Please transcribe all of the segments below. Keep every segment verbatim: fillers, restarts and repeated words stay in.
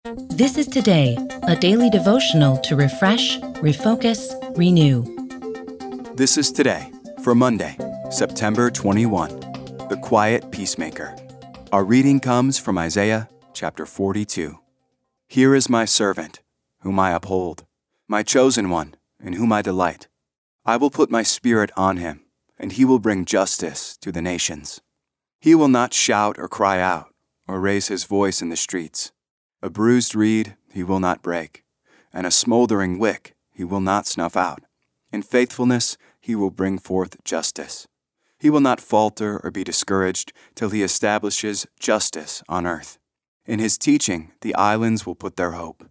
This is Today, a daily devotional to refresh, refocus, renew. This is Today for Monday, September twenty-first, The Quiet Peacemaker. Our reading comes from Isaiah chapter forty-two. Here is my servant, whom I uphold, my chosen one, in whom I delight. I will put my spirit on him, and he will bring justice to the nations. He will not shout or cry out, or raise his voice in the streets. A bruised reed he will not break, and a smoldering wick he will not snuff out. In faithfulness he will bring forth justice. He will not falter or be discouraged till he establishes justice on earth. In his teaching the islands will put their hope.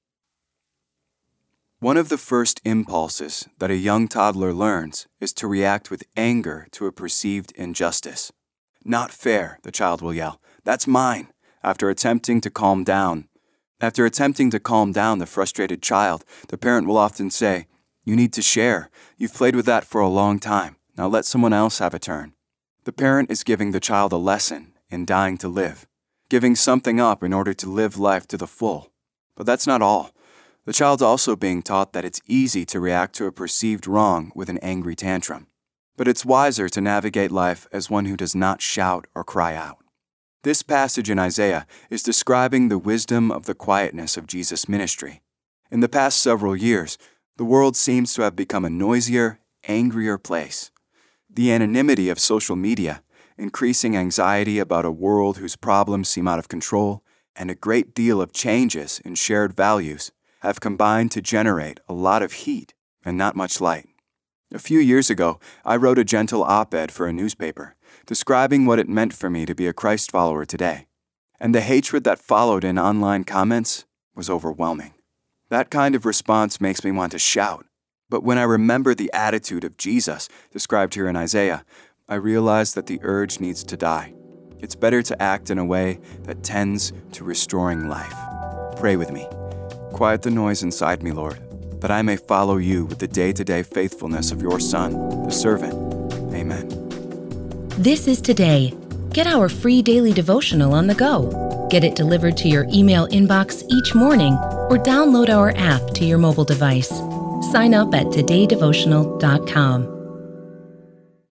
One of the first impulses that a young toddler learns is to react with anger to a perceived injustice. "Not fair," the child will yell. "That's mine." After attempting to calm down, after attempting to calm down the frustrated child, the parent will often say, "You need to share. You've played with that for a long time. Now let someone else have a turn." The parent is giving the child a lesson in dying to live, giving something up in order to live life to the full. But that's not all. The child's also being taught that it's easy to react to a perceived wrong with an angry tantrum. But it's wiser to navigate life as one who does not shout or cry out. This passage in Isaiah is describing the wisdom of the quietness of Jesus' ministry. In the past several years, the world seems to have become a noisier, angrier place. The anonymity of social media, increasing anxiety about a world whose problems seem out of control, and a great deal of changes in shared values have combined to generate a lot of heat and not much light. A few years ago, I wrote a gentle op-ed for a newspaper, describing what it meant for me to be a Christ follower today. And the hatred that followed in online comments was overwhelming. That kind of response makes me want to shout. But when I remember the attitude of Jesus described here in Isaiah, I realize that the urge needs to die. It's better to act in a way that tends to restoring life. Pray with me. Quiet the noise inside me, Lord, that I may follow you with the day-to-day faithfulness of your Son, the servant. Amen. This is Today. Get our free daily devotional on the go. Get it delivered to your email inbox each morning or download our app to your mobile device. Sign up at today devotional dot com.